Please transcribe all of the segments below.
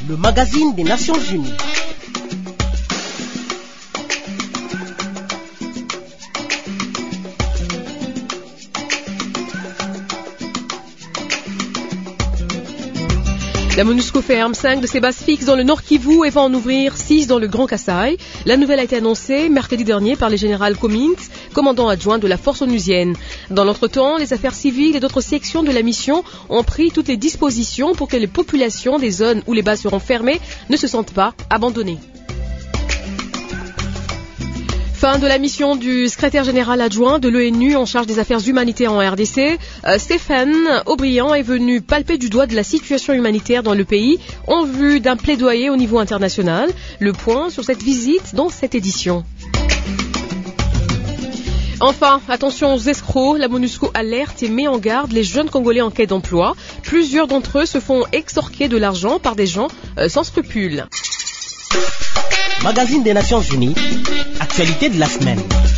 le magazine des Nations Unies. La MONUSCO ferme 5 de ses bases fixes dans le Nord Kivu et va en ouvrir 6 dans le Grand Kasaï. La nouvelle a été annoncée mercredi dernier par le général Comins, commandant adjoint de la force onusienne. Dans l'entretemps, les affaires civiles et d'autres sections de la mission ont pris toutes les dispositions pour que les populations des zones où les bases seront fermées ne se sentent pas abandonnées. Fin de la mission du secrétaire général adjoint de l'ONU en charge des affaires humanitaires en RDC. Stéphane O'Brien est venu palper du doigt de la situation humanitaire dans le pays en vue d'un plaidoyer au niveau international. Le point sur cette visite dans cette édition. Enfin, attention aux escrocs, la MONUSCO alerte et met en garde les jeunes Congolais en quête d'emploi. Plusieurs d'entre eux se font extorquer de l'argent par des gens sans scrupules. Magazine des Nations Unies, actualité de la semaine.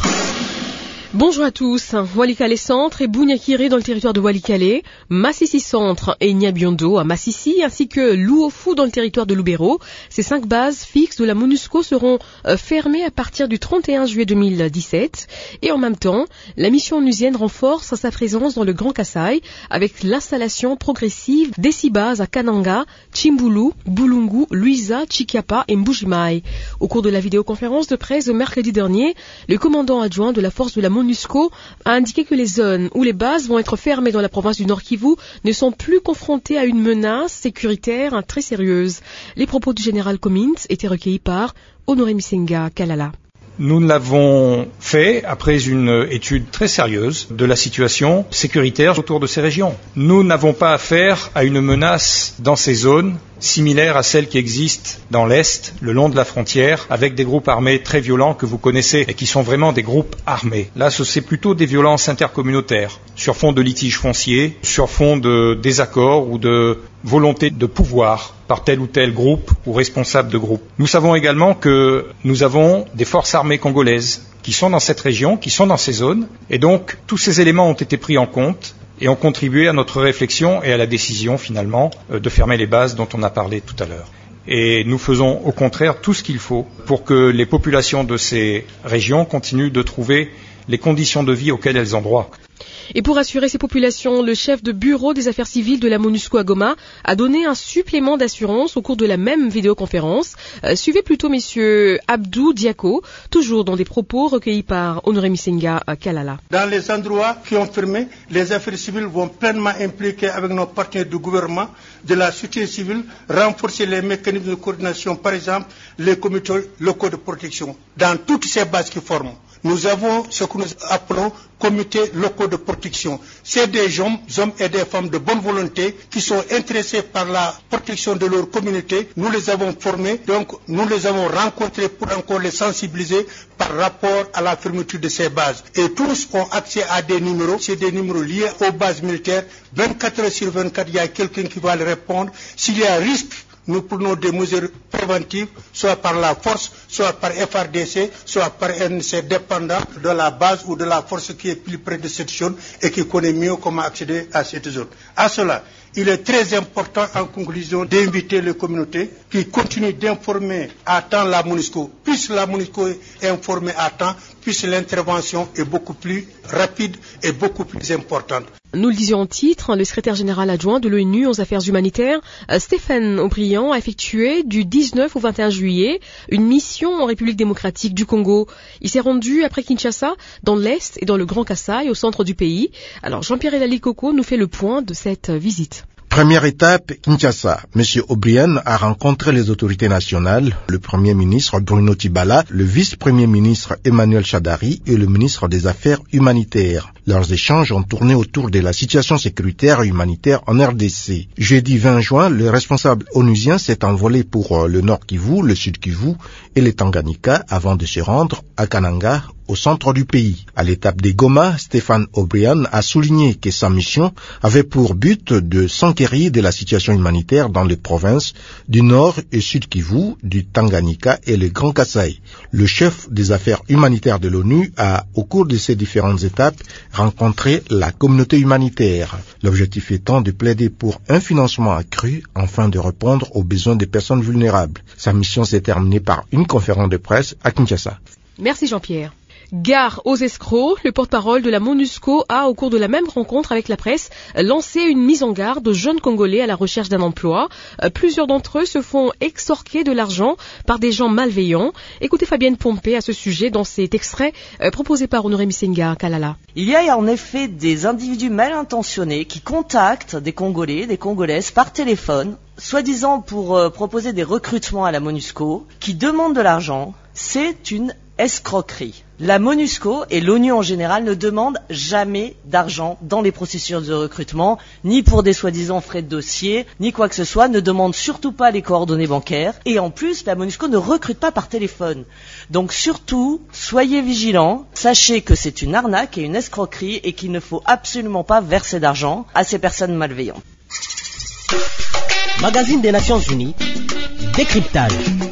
Bonjour à tous. Walikale Centre et Bunyakiri dans le territoire de Walikale, Massissi Centre et Nyabiondo à Massissi, ainsi que Luofu dans le territoire de Lubero. Ces 5 bases fixes de la MONUSCO seront fermées à partir du 31 juillet 2017. Et en même temps, la mission onusienne renforce sa présence dans le Grand Kasaï avec l'installation progressive des 6 bases à Kananga, Chimbulu, Bulungu, Luiza, Chikiapa et Mbujimai. Au cours de la vidéoconférence de presse de mercredi dernier, le commandant adjoint de la force de la MONUSCO a indiqué que les zones où les bases vont être fermées dans la province du Nord Kivu ne sont plus confrontées à une menace sécuritaire très sérieuse. Les propos du général Comins étaient recueillis par Honoré Misenga Kalala. Nous l'avons fait après une étude très sérieuse de la situation sécuritaire autour de ces régions. Nous n'avons pas affaire à une menace dans ces zones similaire à celle qui existe dans l'Est, le long de la frontière, avec des groupes armés très violents que vous connaissez et qui sont vraiment des groupes armés. Là, c'est plutôt des violences intercommunautaires, sur fond de litiges fonciers, sur fond de désaccords ou de volonté de pouvoir par tel ou tel groupe ou responsable de groupe. Nous savons également que nous avons des forces armées congolaises qui sont dans cette région, qui sont dans ces zones, et donc tous ces éléments ont été pris en compte et ont contribué à notre réflexion et à la décision finalement de fermer les bases dont on a parlé tout à l'heure. Et nous faisons au contraire tout ce qu'il faut pour que les populations de ces régions continuent de trouver les conditions de vie auxquelles elles ont droit. Et pour assurer ces populations, le chef de bureau des affaires civiles de la MONUSCO à Goma a donné un supplément d'assurance au cours de la même vidéoconférence. Suivez plutôt messieurs Abdou Diako, toujours dans des propos recueillis par Honoré Misenga Kalala. Dans les endroits qui ont fermé, les affaires civiles vont pleinement impliquer avec nos partenaires du gouvernement, de la société civile, renforcer les mécanismes de coordination, par exemple les comités locaux de protection. Dans toutes ces bases qui forment, nous avons ce que nous appelons comités locaux de protection. C'est des hommes et des femmes de bonne volonté qui sont intéressés par la protection de leur communauté. Nous les avons formés, donc nous les avons rencontrés pour encore les sensibiliser par rapport à la fermeture de ces bases. Et tous ont accès à des numéros, c'est des numéros liés aux bases militaires. 24 heures sur 24, il y a quelqu'un qui va leur répondre. S'il y a risque, nous prenons des mesures préventives, soit par la force, soit par FRDC, soit par NC, dépendant de la base ou de la force qui est plus près de cette zone et qui connaît mieux comment accéder à cette zone. À cela, il est très important en conclusion d'inviter les communautés qui continuent d'informer à temps la MONUSCO. Plus la MONUSCO est informée à temps, plus l'intervention est beaucoup plus rapide et beaucoup plus importante. Nous le disions en titre, le secrétaire général adjoint de l'ONU aux affaires humanitaires, Stéphane O'Brien, a effectué du 19 au 21 juillet une mission en République démocratique du Congo. Il s'est rendu après Kinshasa, dans l'Est et dans le Grand Kasaï, au centre du pays. Alors Jean-Pierre Elali Coco nous fait le point de cette visite. Première étape, Kinshasa. M. O'Brien a rencontré les autorités nationales, le Premier ministre Bruno Tibala, le Vice-Premier ministre Emmanuel Chadari et le ministre des Affaires humanitaires. Leurs échanges ont tourné autour de la situation sécuritaire et humanitaire en RDC. Jeudi 20 juin, le responsable onusien s'est envolé pour le Nord Kivu, le Sud Kivu et le Tanganyika avant de se rendre à Kananga au centre du pays. À l'étape des Goma, Stéphane O'Brien a souligné que sa mission avait pour but de s'enquérir de la situation humanitaire dans les provinces du Nord et Sud Kivu, du Tanganyika et le Grand Kasaï. Le chef des affaires humanitaires de l'ONU a, au cours de ces différentes étapes, rencontré la communauté humanitaire. L'objectif étant de plaider pour un financement accru afin de répondre aux besoins des personnes vulnérables. Sa mission s'est terminée par une conférence de presse à Kinshasa. Merci Jean-Pierre. Gare aux escrocs, le porte-parole de la MONUSCO a, au cours de la même rencontre avec la presse, lancé une mise en garde aux jeunes Congolais à la recherche d'un emploi. Plusieurs d'entre eux se font extorquer de l'argent par des gens malveillants. Écoutez Fabienne Pompé à ce sujet dans cet extrait proposé par Honoré Misenga Kalala. Il y a en effet des individus mal intentionnés qui contactent des Congolais, des Congolaises par téléphone, soi-disant pour proposer des recrutements à la MONUSCO, qui demandent de l'argent. C'est une escroquerie. La MONUSCO et l'ONU en général ne demandent jamais d'argent dans les processus de recrutement, ni pour des soi-disant frais de dossier, ni quoi que ce soit, ne demandent surtout pas les coordonnées bancaires. Et en plus, la MONUSCO ne recrute pas par téléphone. Donc surtout, soyez vigilants, sachez que c'est une arnaque et une escroquerie et qu'il ne faut absolument pas verser d'argent à ces personnes malveillantes. Magazine des Nations Unies, décryptage.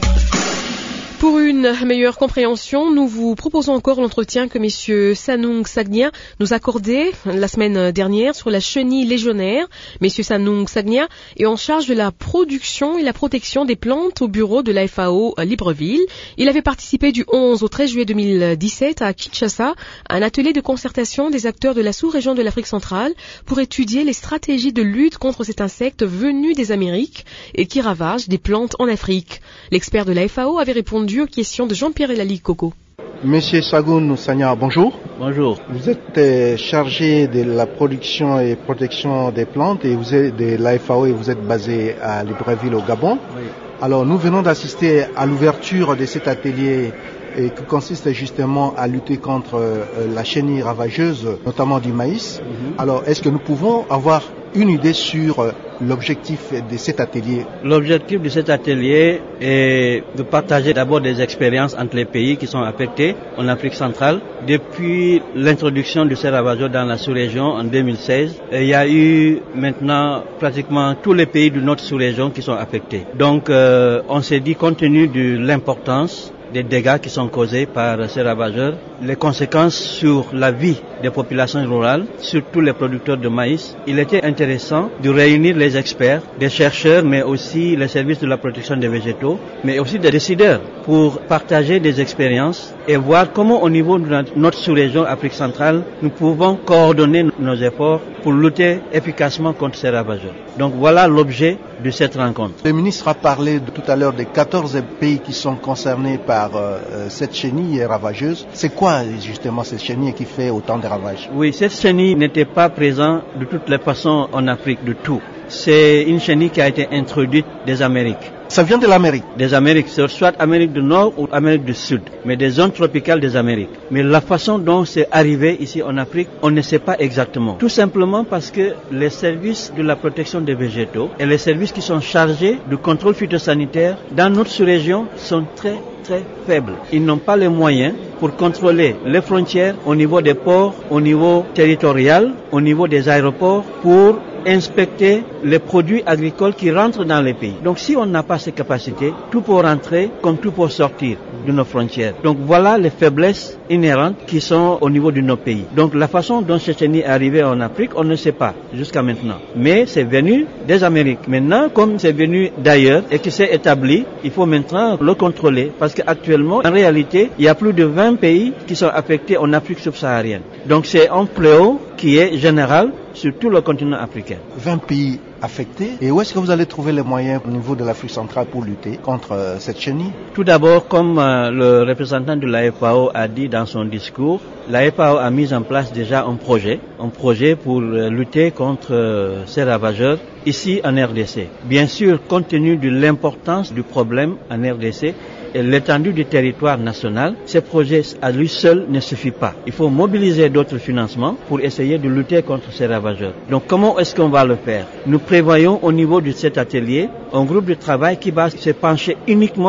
Pour une meilleure compréhension, nous vous proposons encore l'entretien que M. Sanung Sagnia nous accordait la semaine dernière sur la chenille légionnaire. M. Sanung Sagnia est en charge de la production et la protection des plantes au bureau de la FAO à Libreville. Il avait participé du 11 au 13 juillet 2017 à Kinshasa à un atelier de concertation des acteurs de la sous-région de l'Afrique centrale pour étudier les stratégies de lutte contre cet insecte venu des Amériques et qui ravage des plantes en Afrique. L'expert de la FAO avait répondu aux questions de Jean-Pierre Elali Coco. Monsieur Sagoun Sagna, bonjour. Bonjour. Vous êtes chargé de la production et protection des plantes et vous êtes de la FAO et vous êtes basé à Libreville au Gabon. Oui. Alors nous venons d'assister à l'ouverture de cet atelier qui consiste justement à lutter contre la chenille ravageuse, notamment du maïs. Alors est-ce que nous pouvons avoir une idée sur l'objectif de cet atelier? L'objectif de cet atelier est de partager d'abord des expériences entre les pays qui sont affectés en Afrique centrale. Depuis l'introduction de ces ravageurs dans la sous-région en 2016, il y a eu maintenant pratiquement tous les pays de notre sous-région qui sont affectés. Donc on s'est dit, compte tenu de l'importance des dégâts qui sont causés par ces ravageurs, les conséquences sur la vie des populations rurales, surtout les producteurs de maïs, il était intéressant de réunir les experts, des chercheurs, mais aussi les services de la protection des végétaux, mais aussi des décideurs pour partager des expériences et voir comment au niveau de notre sous-région Afrique centrale, nous pouvons coordonner nos efforts pour lutter efficacement contre ces ravageurs. Donc voilà l'objet de cette rencontre. Le ministre a parlé tout à l'heure des 14 pays qui sont concernés par cette chenille ravageuse. C'est quoi justement cette chenille qui fait autant de ravages? Oui, cette chenille n'était pas présente de toutes les façons en Afrique du tout. C'est une chenille qui a été introduite des Amériques. Ça vient de l'Amérique? Des Amériques, soit Amérique du Nord ou Amérique du Sud, mais des zones tropicales des Amériques. Mais la façon dont c'est arrivé ici en Afrique, on ne sait pas exactement. Tout simplement parce que les services de la protection des végétaux et les services qui sont chargés du contrôle phytosanitaire dans notre sous-région sont très faibles. Ils n'ont pas les moyens pour contrôler les frontières au niveau des ports, au niveau territorial, au niveau des aéroports, pour inspecter les produits agricoles qui rentrent dans les pays. Donc si on n'a pas ces capacités, tout peut rentrer comme tout peut sortir de nos frontières. Donc voilà les faiblesses inhérentes qui sont au niveau de nos pays. Donc la façon dont cette chenille est arrivée en Afrique, on ne sait pas jusqu'à maintenant. Mais c'est venu des Amériques. Maintenant, comme c'est venu d'ailleurs et que c'est établi, il faut maintenant le contrôler parce qu'actuellement, en réalité, il y a plus de 20 pays qui sont affectés en Afrique subsaharienne. Donc c'est un fléau qui est général sur tout le continent africain. 20 pays affectés. Et où est-ce que vous allez trouver les moyens au niveau de l'Afrique centrale pour lutter contre cette chenille? Tout d'abord, comme le représentant de la FAO a dit dans son discours, la FAO a mis en place déjà un projet pour lutter contre ces ravageurs ici en RDC. Bien sûr, compte tenu de l'importance du problème en RDC, et l'étendue du territoire national, ce projet à lui seul ne suffit pas. Il faut mobiliser d'autres financements pour essayer de lutter contre ces ravageurs. Donc comment est-ce qu'on va le faire? Nous prévoyons au niveau de cet atelier un groupe de travail qui va se pencher uniquement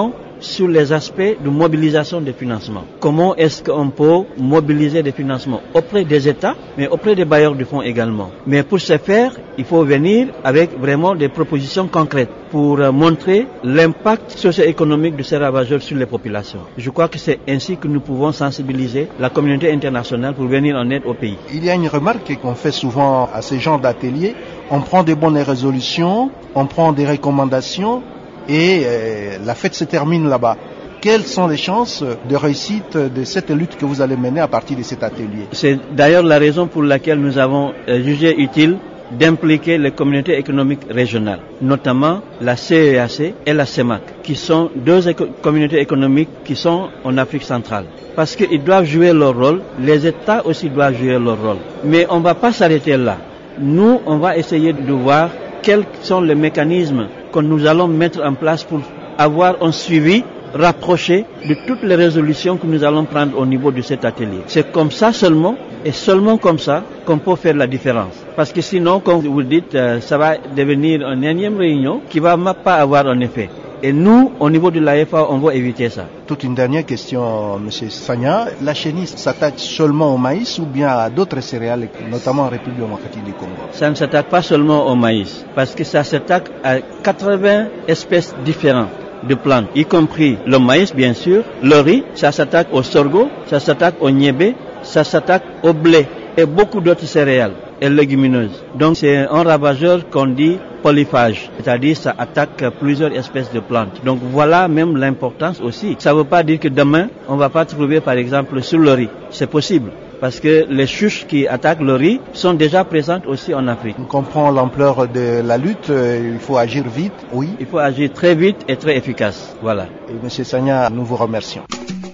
sur les aspects de mobilisation des financements. Comment est-ce qu'on peut mobiliser des financements auprès des États, mais auprès des bailleurs de fonds également. Mais pour ce faire, il faut venir avec vraiment des propositions concrètes pour montrer l'impact socio-économique de ces ravageurs sur les populations. Je crois que c'est ainsi que nous pouvons sensibiliser la communauté internationale pour venir en aide au pays. Il y a une remarque qu'on fait souvent à ce genre d'atelier. On prend des bonnes résolutions, on prend des recommandations et la fête se termine là-bas. Quelles sont les chances de réussite de cette lutte que vous allez mener à partir de cet atelier? C'est d'ailleurs la raison pour laquelle nous avons jugé utile d'impliquer les communautés économiques régionales, notamment la CEAC et la CEMAC, qui sont deux communautés économiques qui sont en Afrique centrale. Parce qu'ils doivent jouer leur rôle, les États aussi doivent jouer leur rôle. Mais on ne va pas s'arrêter là. Nous, on va essayer de voir quels sont les mécanismes que nous allons mettre en place pour avoir un suivi rapproché de toutes les résolutions que nous allons prendre au niveau de cet atelier. C'est comme ça seulement, et seulement comme ça, qu'on peut faire la différence. Parce que sinon, comme vous dites, ça va devenir une énième réunion qui ne va pas avoir un effet. Et nous, au niveau de l'AFA, on va éviter ça. Toute une dernière question, M. Sagna. La chenille s'attaque seulement au maïs ou bien à d'autres céréales, notamment en République démocratique du Congo? Ça ne s'attaque pas seulement au maïs, parce que ça s'attaque à 80 espèces différentes de plantes, y compris le maïs bien sûr, le riz, ça s'attaque au sorgho, ça s'attaque au niébé, ça s'attaque au blé et beaucoup d'autres céréales et légumineuses. Donc c'est un ravageur qu'on dit polyphage, c'est-à-dire ça attaque plusieurs espèces de plantes. Donc voilà même l'importance aussi. Ça ne veut pas dire que demain on ne va pas trouver par exemple sur le riz, c'est possible. Parce que les chouches qui attaquent le riz sont déjà présentes aussi en Afrique. On comprend l'ampleur de la lutte, il faut agir vite, oui. Il faut agir très vite et très efficace, voilà. Et M. Sagna, nous vous remercions.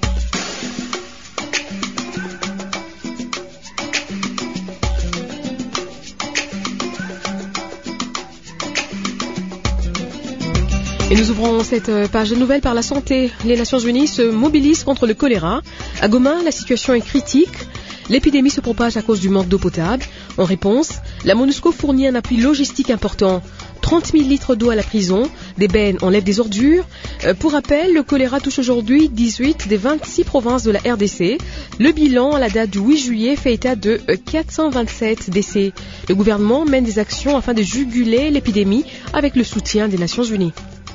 Et nous ouvrons cette page de nouvelles par la santé. Les Nations Unies se mobilisent contre le choléra. À Goma, la situation est critique. L'épidémie se propage à cause du manque d'eau potable. En réponse, la MONUSCO fournit un appui logistique important. 30 000 litres d'eau à la prison, des bennes enlèvent des ordures. Pour rappel, le choléra touche aujourd'hui 18 des 26 provinces de la RDC. Le bilan à la date du 8 juillet fait état de 427 décès. Le gouvernement mène des actions afin de juguler l'épidémie avec le soutien des Nations Unies.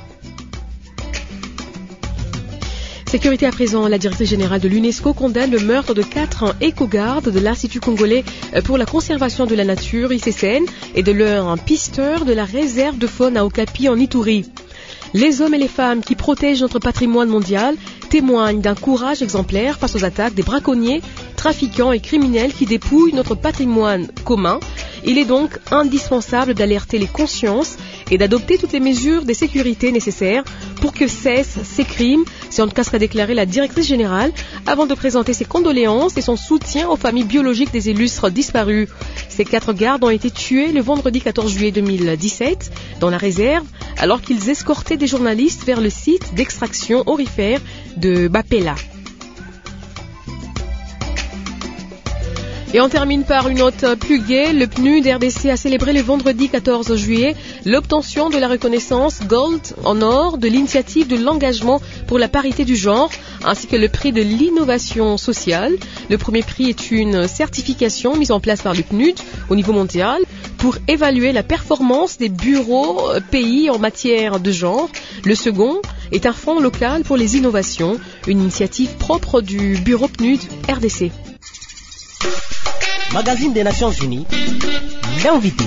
Sécurité à présent, la directrice générale de l'UNESCO condamne le meurtre de 4 éco-gardes de l'Institut congolais pour la conservation de la nature, ICCN, et de leur pisteur de la réserve de faune à Okapi en Ituri. Les hommes et les femmes qui protègent notre patrimoine mondial témoignent d'un courage exemplaire face aux attaques des braconniers, trafiquants et criminels qui dépouillent notre patrimoine commun. Il est donc indispensable d'alerter les consciences et d'adopter toutes les mesures de sécurité nécessaires pour que cessent ces crimes. C'est en tout cas ce qu'a déclaré la directrice générale avant de présenter ses condoléances et son soutien aux familles biologiques des illustres disparus. Ces 4 gardes ont été tués le vendredi 14 juillet 2017 dans la réserve alors qu'ils escortaient des journalistes vers le site d'extraction aurifère de Bapela. Et on termine par une note plus gaie. Le PNUD RDC a célébré le vendredi 14 juillet l'obtention de la reconnaissance Gold en or de l'initiative de l'engagement pour la parité du genre, ainsi que le prix de l'innovation sociale. Le premier prix est une certification mise en place par le PNUD au niveau mondial pour évaluer la performance des bureaux pays en matière de genre. Le second est un fonds local pour les innovations, une initiative propre du bureau PNUD RDC. Magazine des Nations Unies, l'invité.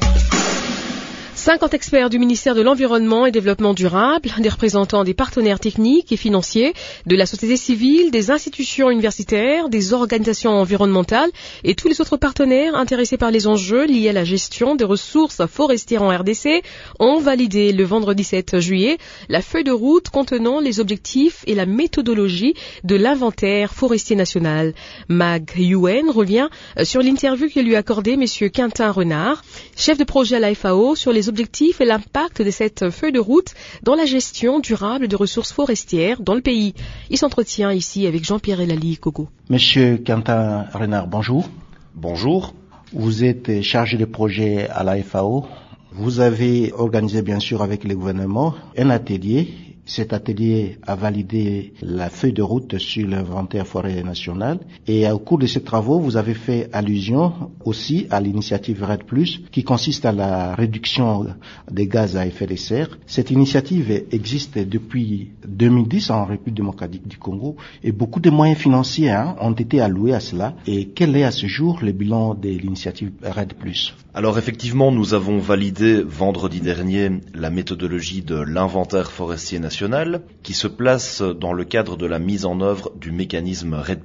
50 experts du ministère de l'Environnement et Développement durable, des représentants des partenaires techniques et financiers, de la société civile, des institutions universitaires, des organisations environnementales et tous les autres partenaires intéressés par les enjeux liés à la gestion des ressources forestières en RDC ont validé le vendredi 7 juillet la feuille de route contenant les objectifs et la méthodologie de l'inventaire forestier national. Mag Yuen revient sur l'interview que lui a accordée M. Quentin Renard, chef de projet à la FAO, sur les objectifs et l'impact de cette feuille de route dans la gestion durable de ressources forestières dans le pays. Il s'entretient ici avec Jean-Pierre Elali Kogo. Monsieur Quentin Renard, bonjour. Bonjour. Vous êtes chargé de projet à la FAO. Vous avez organisé bien sûr avec le gouvernement un atelier Cet atelier a validé la feuille de route sur l'inventaire forêt national et au cours de ces travaux, vous avez fait allusion aussi à l'initiative RED+, qui consiste à la réduction des gaz à effet de serre. Cette initiative existe depuis 2010 en République démocratique du Congo et beaucoup de moyens financiers ont été alloués à cela. Et quel est à ce jour le bilan de l'initiative RED+? Alors effectivement, nous avons validé vendredi dernier la méthodologie de l'inventaire forestier national qui se place dans le cadre de la mise en œuvre du mécanisme RED+.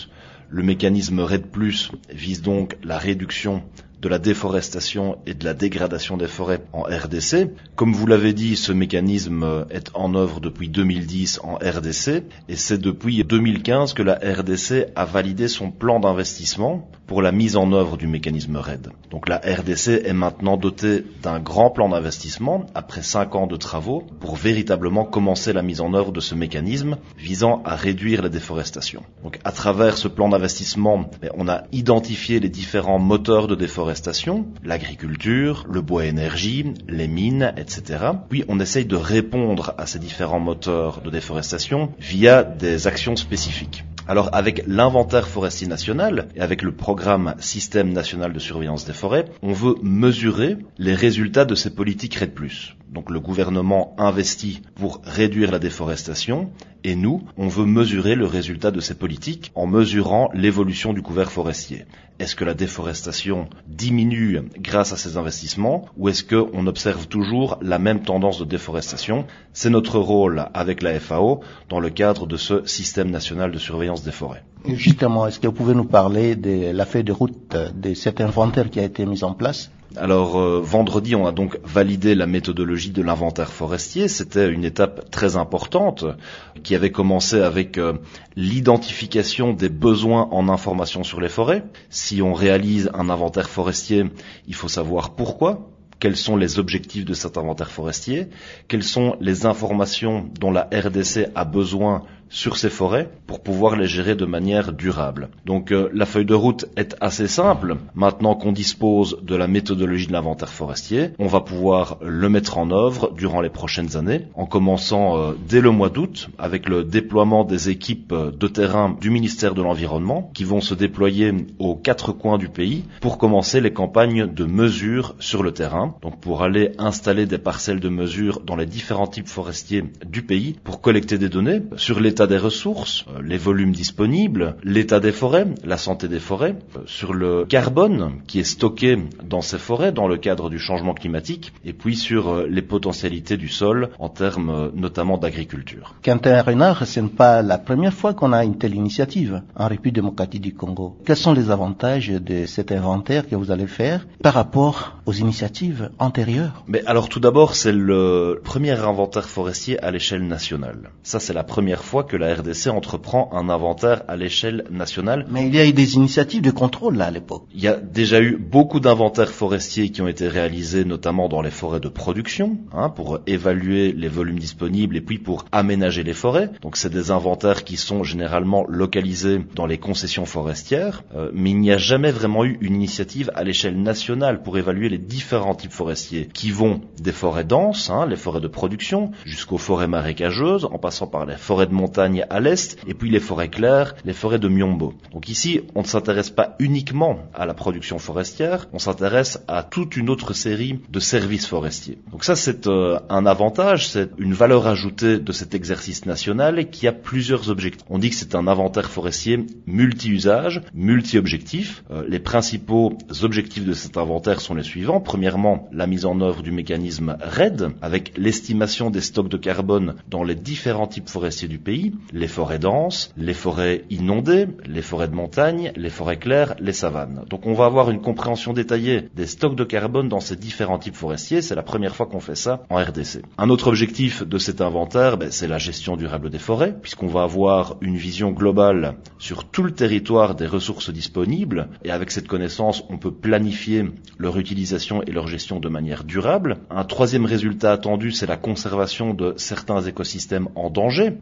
Le mécanisme RED+, vise donc la réduction de la déforestation et de la dégradation des forêts en RDC. Comme vous l'avez dit, ce mécanisme est en œuvre depuis 2010 en RDC et c'est depuis 2015 que la RDC a validé son plan d'investissement pour la mise en œuvre du mécanisme RED. Donc la RDC est maintenant dotée d'un grand plan d'investissement après 5 ans de travaux pour véritablement commencer la mise en œuvre de ce mécanisme visant à réduire la déforestation. Donc à travers ce plan d'investissement, on a identifié les différents moteurs de déforestation, l'agriculture, le bois énergie, les mines, etc. Puis on essaye de répondre à ces différents moteurs de déforestation via des actions spécifiques. Alors avec l'inventaire forestier national et avec le programme Système national de surveillance des forêts, on veut mesurer les résultats de ces politiques RED+. Donc le gouvernement investit pour réduire la déforestation et nous, on veut mesurer le résultat de ces politiques en mesurant l'évolution du couvert forestier. Est-ce que la déforestation diminue grâce à ces investissements ou est-ce qu'on observe toujours la même tendance de déforestation? C'est notre rôle avec la FAO dans le cadre de ce système national de surveillance des forêts. Justement, est-ce que vous pouvez nous parler de la feuille de route de cet inventaire qui a été mis en place? Alors vendredi, on a donc validé la méthodologie de l'inventaire forestier. C'était une étape très importante qui avait commencé avec l'identification des besoins en information sur les forêts. Si on réalise un inventaire forestier, il faut savoir pourquoi. Quels sont les objectifs de cet inventaire forestier? Quelles sont les informations dont la RDC a besoin sur ces forêts pour pouvoir les gérer de manière durable. Donc la feuille de route est assez simple. Maintenant qu'on dispose de la méthodologie de l'inventaire forestier, on va pouvoir le mettre en œuvre durant les prochaines années, en commençant dès le mois d'août avec le déploiement des équipes de terrain du ministère de l'Environnement qui vont se déployer aux 4 coins du pays pour commencer les campagnes de mesure sur le terrain. Donc pour aller installer des parcelles de mesure dans les différents types forestiers du pays pour collecter des données sur l'état des ressources, les volumes disponibles, l'état des forêts, la santé des forêts, sur le carbone qui est stocké dans ces forêts dans le cadre du changement climatique, et puis sur les potentialités du sol en termes notamment d'agriculture. Quentin Renard, ce n'est pas la première fois qu'on a une telle initiative en République démocratique du Congo. Quels sont les avantages de cet inventaire que vous allez faire par rapport aux initiatives antérieures? Mais alors tout d'abord, c'est le premier inventaire forestier à l'échelle nationale. Ça, c'est la première fois que la RDC entreprend un inventaire à l'échelle nationale. Mais il y a eu des initiatives de contrôle là à l'époque. Il y a déjà eu beaucoup d'inventaires forestiers qui ont été réalisés notamment dans les forêts de production, pour évaluer les volumes disponibles et puis pour aménager les forêts. Donc c'est des inventaires qui sont généralement localisés dans les concessions forestières, mais il n'y a jamais vraiment eu une initiative à l'échelle nationale pour évaluer les différents types forestiers qui vont des forêts denses, les forêts de production, jusqu'aux forêts marécageuses, en passant par les forêts de montagne à l'est, et puis les forêts claires, les forêts de Myombo. Donc ici, on ne s'intéresse pas uniquement à la production forestière, on s'intéresse à toute une autre série de services forestiers. Donc ça, c'est un avantage, c'est une valeur ajoutée de cet exercice national qui a plusieurs objectifs. On dit que c'est un inventaire forestier multi-usage, multi-objectif. Les principaux objectifs de cet inventaire sont les suivants. Premièrement, la mise en œuvre du mécanisme RED, avec l'estimation des stocks de carbone dans les différents types forestiers du pays, les forêts denses, les forêts inondées, les forêts de montagne, les forêts claires, les savanes. Donc on va avoir une compréhension détaillée des stocks de carbone dans ces différents types forestiers. C'est la première fois qu'on fait ça en RDC. Un autre objectif de cet inventaire, c'est la gestion durable des forêts, puisqu'on va avoir une vision globale sur tout le territoire des ressources disponibles, et avec cette connaissance, on peut planifier leur utilisation et leur gestion de manière durable. Un troisième résultat attendu, c'est la conservation de certains écosystèmes en danger, puisqu'on va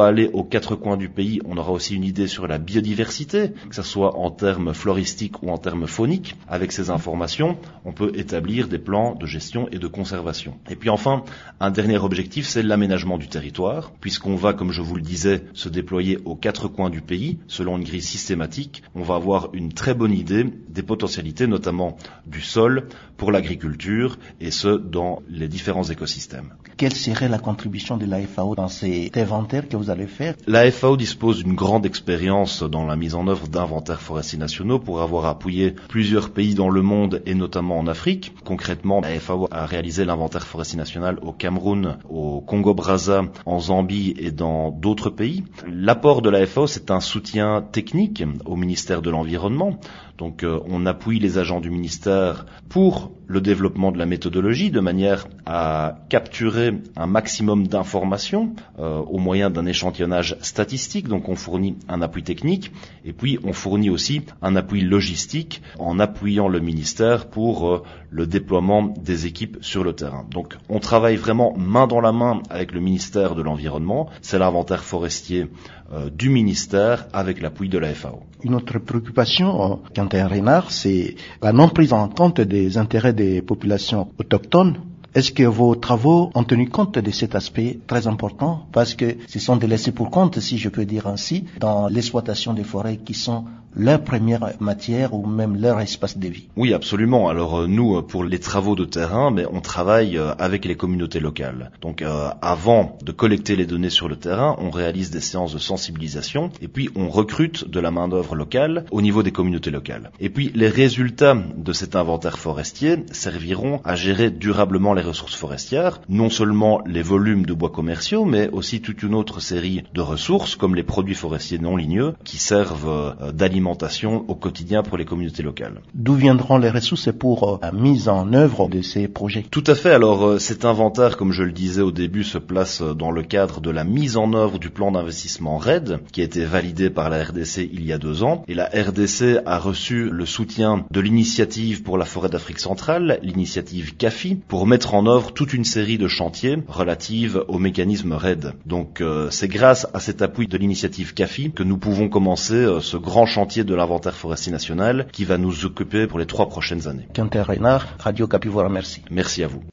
va aller aux quatre coins du pays, on aura aussi une idée sur la biodiversité, que ce soit en termes floristiques ou en termes fauniques. Avec ces informations, on peut établir des plans de gestion et de conservation. Et puis enfin, un dernier objectif, c'est l'aménagement du territoire, puisqu'on va, comme je vous le disais, se déployer aux quatre coins du pays, selon une grille systématique. On va avoir une très bonne idée des potentialités, notamment du sol, pour l'agriculture, et ce, dans les différents écosystèmes. Quelle serait la contribution de la FAO dans cet inventaire que vous allez faire? La FAO dispose d'une grande expérience dans la mise en œuvre d'inventaires forestiers nationaux pour avoir appuyé plusieurs pays dans le monde et notamment en Afrique. Concrètement, la FAO a réalisé l'inventaire forestier national au Cameroun, au Congo-Brazza, en Zambie et dans d'autres pays. L'apport de la FAO, c'est un soutien technique au ministère de l'Environnement. Donc on appuie les agents du ministère pour le développement de la méthodologie de manière à capturer un maximum d'informations au moyen d'un échantillonnage statistique. Donc on fournit un appui technique et puis on fournit aussi un appui logistique en appuyant le ministère pour le déploiement des équipes sur le terrain. Donc on travaille vraiment main dans la main avec le ministère de l'Environnement. C'est l'inventaire forestier du ministère avec l'appui de la FAO. Une autre préoccupation, Quentin Renard, c'est la non prise en compte des intérêts des populations autochtones. Est-ce que vos travaux ont tenu compte de cet aspect très important? Parce que ce sont des laissés pour compte, si je peux dire ainsi, dans l'exploitation des forêts qui sont leur première matière ou même leur espace de vie. Oui, absolument. Alors nous, pour les travaux de terrain, mais on travaille avec les communautés locales. Donc avant de collecter les données sur le terrain, on réalise des séances de sensibilisation et puis on recrute de la main-d'œuvre locale au niveau des communautés locales. Et puis les résultats de cet inventaire forestier serviront à gérer durablement les ressources forestières, non seulement les volumes de bois commerciaux, mais aussi toute une autre série de ressources comme les produits forestiers non ligneux qui servent d'alimentation au quotidien pour les communautés locales. D'où viendront les ressources pour la mise en œuvre de ces projets? Tout à fait. Alors cet inventaire, comme je le disais au début, se place dans le cadre de la mise en œuvre du plan d'investissement RED qui a été validé par la RDC il y a 2 ans. Et la RDC a reçu le soutien de l'initiative pour la forêt d'Afrique centrale, l'initiative CAFI, pour mettre en œuvre toute une série de chantiers relatifs au mécanisme RED. Donc c'est grâce à cet appui de l'initiative CAFI que nous pouvons commencer ce grand chantier de l'inventaire forestier national qui va nous occuper pour les 3 prochaines années. Quentin Renard, Radio Okapi vous remercie. Merci à vous.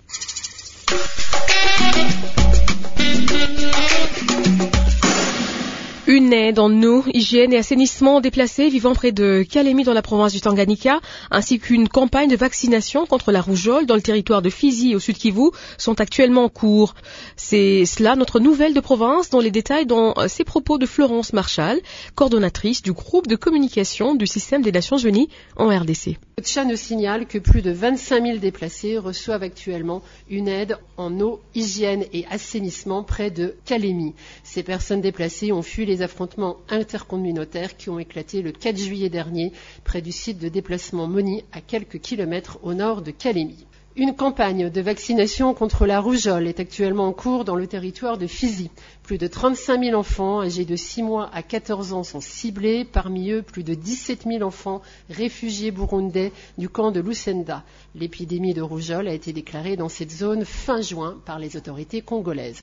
Une aide en eau, hygiène et assainissement aux déplacés vivant près de Kalemi dans la province du Tanganyika, ainsi qu'une campagne de vaccination contre la rougeole dans le territoire de Fizi au Sud Kivu sont actuellement en cours. C'est cela notre nouvelle de province, dont les détails dans ces propos de Florence Marchal, coordonnatrice du groupe de communication du système des Nations Unies en RDC. Le Tchad nous signale que plus de 25 000 déplacés reçoivent actuellement une aide en eau, hygiène et assainissement près de Kalemi. Ces personnes déplacées ont fui les affrontements intercommunautaires qui ont éclaté le 4 juillet dernier près du site de déplacement Moni à quelques kilomètres au nord de Kalemi. Une campagne de vaccination contre la rougeole est actuellement en cours dans le territoire de Fizi. Plus de 35 000 enfants âgés de 6 mois à 14 ans sont ciblés, parmi eux plus de 17 000 enfants réfugiés burundais du camp de Lusenda. L'épidémie de rougeole a été déclarée dans cette zone fin juin par les autorités congolaises.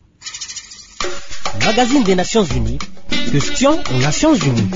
Magazine des Nations Unies, question aux Nations Unies.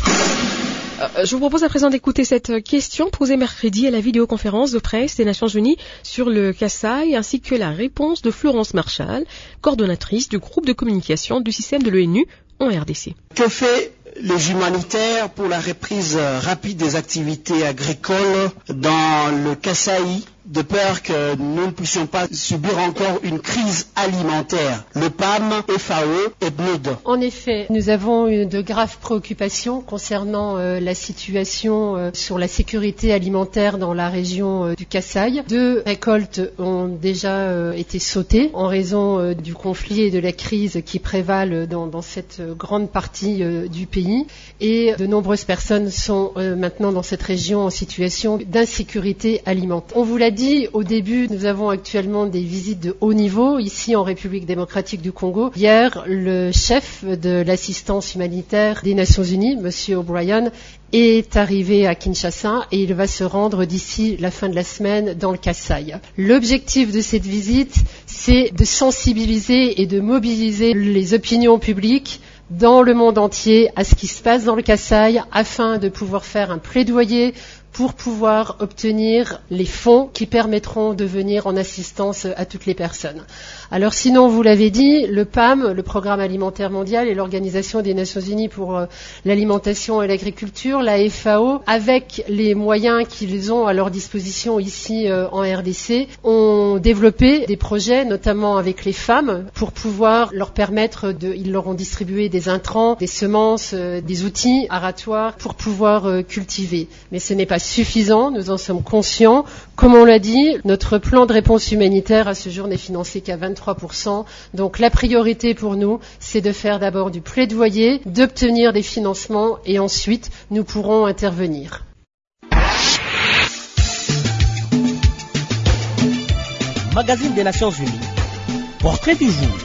Je vous propose à présent d'écouter cette question posée mercredi à la vidéoconférence de presse des Nations Unies sur le Kasaï, ainsi que la réponse de Florence Marchal, coordonnatrice du groupe de communication du système de l'ONU en RDC. Que fait les humanitaires pour la reprise rapide des activités agricoles dans le Kasaï, de peur que nous ne puissions pas subir encore une crise alimentaire? Le PAM, FAO et PNUD. En effet, nous avons de graves préoccupations concernant la situation sur la sécurité alimentaire dans la région du Kasaï. 2 récoltes ont déjà été sautées en raison du conflit et de la crise qui prévalent dans cette grande partie du pays. Et de nombreuses personnes sont maintenant dans cette région en situation d'insécurité alimentaire. On vous l'a dit au début, nous avons actuellement des visites de haut niveau ici en République démocratique du Congo. Hier, le chef de l'assistance humanitaire des Nations Unies, Monsieur O'Brien, est arrivé à Kinshasa et il va se rendre d'ici la fin de la semaine dans le Kasaï. L'objectif de cette visite, c'est de sensibiliser et de mobiliser les opinions publiques dans le monde entier à ce qui se passe dans le Kasaï afin de pouvoir faire un plaidoyer pour pouvoir obtenir les fonds qui permettront de venir en assistance à toutes les personnes. Alors sinon, vous l'avez dit, le PAM, le Programme alimentaire mondial, et l'Organisation des Nations Unies pour l'alimentation et l'agriculture, la FAO, avec les moyens qu'ils ont à leur disposition ici en RDC, ont développé des projets, notamment avec les femmes, pour pouvoir leur permettre ils leur ont distribué des intrants, des semences, des outils aratoires pour pouvoir cultiver. Mais ce n'est pas suffisant, nous en sommes conscients. Comme on l'a dit, notre plan de réponse humanitaire à ce jour n'est financé qu'à 23%. Donc la priorité pour nous, c'est de faire d'abord du plaidoyer, d'obtenir des financements et ensuite nous pourrons intervenir. Magazine des Nations Unies. Portrait du jour.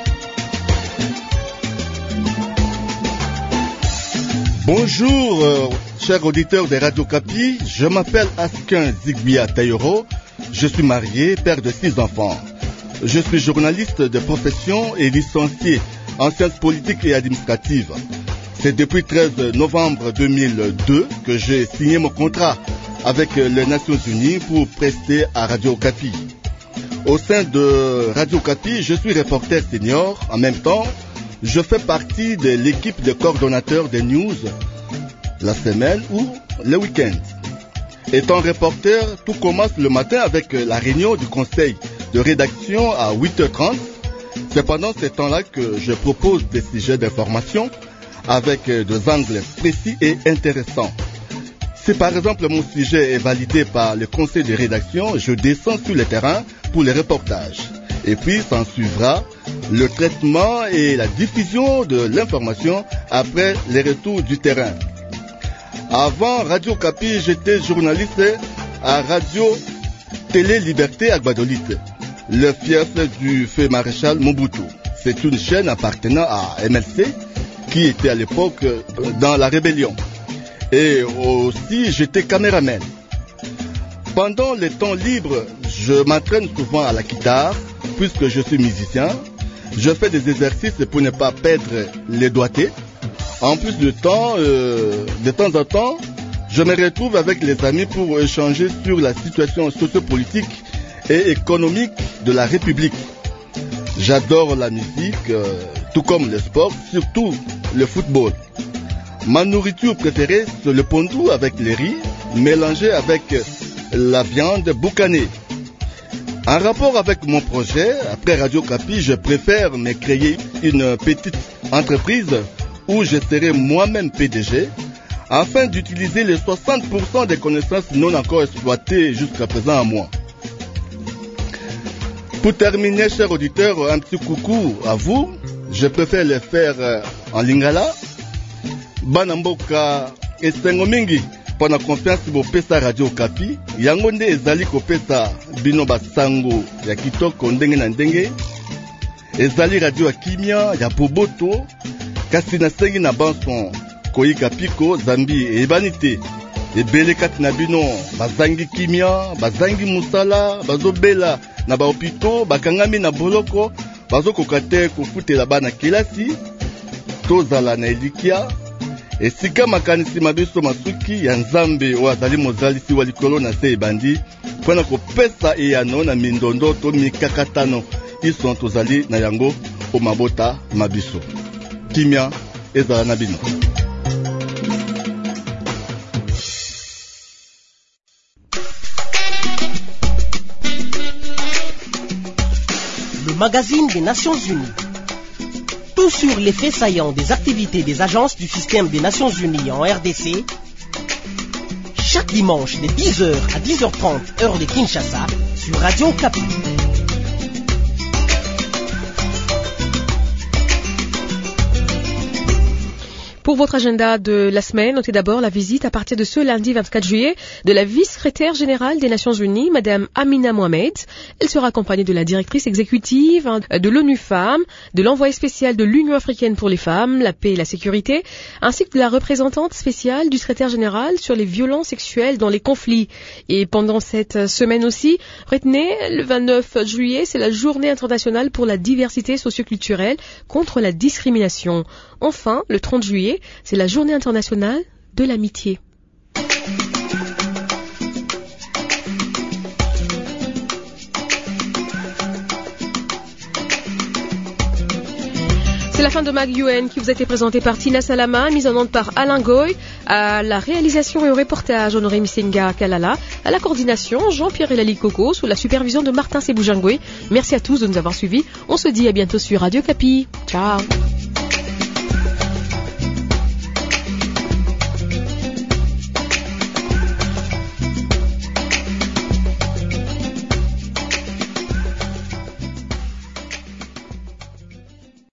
Bonjour, chers auditeurs de Radio Kapi. Je m'appelle Askin Zigbia Tayoro. Je suis marié, père de 6 enfants. Je suis journaliste de profession et licencié en sciences politiques et administratives. C'est depuis 13 novembre 2002 que j'ai signé mon contrat avec les Nations Unies pour prester à Radio Kapi. Au sein de Radio Kapi, je suis reporter senior. En même temps, je fais partie de l'équipe de coordonnateurs des news la semaine ou le week-end. Étant reporter, tout commence le matin avec la réunion du conseil de rédaction à 8h30. C'est pendant ce temps-là que je propose des sujets d'information avec des angles précis et intéressants. Si par exemple mon sujet est validé par le conseil de rédaction, je descends sur le terrain pour les reportages. Et puis s'en suivra le traitement et la diffusion de l'information après les retours du terrain. Avant Radio Kapi, j'étais journaliste à Radio Télé Liberté à Guadeloupe, le fief du feu maréchal Mobutu. C'est une chaîne appartenant à MLC qui était à l'époque dans la rébellion. Et aussi j'étais caméraman. Pendant les temps libres, je m'entraîne souvent à la guitare. Puisque je suis musicien, je fais des exercices pour ne pas perdre les doigtés. En plus de temps en temps, je me retrouve avec les amis pour échanger sur la situation sociopolitique et économique de la République. J'adore la musique, tout comme le sport, surtout le football. Ma nourriture préférée, c'est le pondou avec les riz, mélangé avec la viande boucanée. En rapport avec mon projet, après Radio Kapi, je préfère me créer une petite entreprise où je serai moi-même PDG afin d'utiliser les 60% des connaissances non encore exploitées jusqu'à présent à moi. Pour terminer, chers auditeurs, un petit coucou à vous. Je préfère le faire en lingala. Banamboka esengo mingi. Pona confiance bopesa Radio Kapi, yango nde ezali kopesa bino basango ya kitoko ndenge na ndenge. Ezali radio ya kimia ya boboto, kasi nasengi na banson koyika piko zambi eyebani te. Ebele kati na bino bazangi kimia, bazangi musala, bazobela na bahopito, bakangami na boloko, bazokoka te kofutela bana kelasi, tozala na elikia. Esika makanisi mabiso masuki ya nzambe oyo azali mozalisi wa likolo na se ebandi mpona kopesa eyano na mindondo to mikakatano iso tozali na yango o mabota mabiso. Kimia ezala na bino. Le magazine des Nations Unies. Tout sur les faits saillants des activités des agences du système des Nations Unies en RDC, chaque dimanche de 10h à 10h30 heure de Kinshasa sur Radio Kapi. Pour votre agenda de la semaine, notez d'abord la visite à partir de ce lundi 24 juillet de la vice-secrétaire générale des Nations Unies, Madame Amina Mohamed. Elle sera accompagnée de la directrice exécutive de l'ONU Femmes, de l'envoyé spécial de l'Union africaine pour les femmes, la paix et la sécurité, ainsi que de la représentante spéciale du secrétaire général sur les violences sexuelles dans les conflits. Et pendant cette semaine aussi, retenez, le 29 juillet, c'est la journée internationale pour la diversité socioculturelle contre la discrimination. Enfin, le 30 juillet, c'est la journée internationale de l'amitié. C'est la fin de Mag UN qui vous a été présenté par Tina Salama, mise en onde par Alain Goy, à la réalisation et au reportage Honoré Misenga Kalala, à la coordination Jean-Pierre Elali Coco, sous la supervision de Martin Seboujangwe. Merci à tous de nous avoir suivis. On se dit à bientôt sur Radio Kapi. Ciao.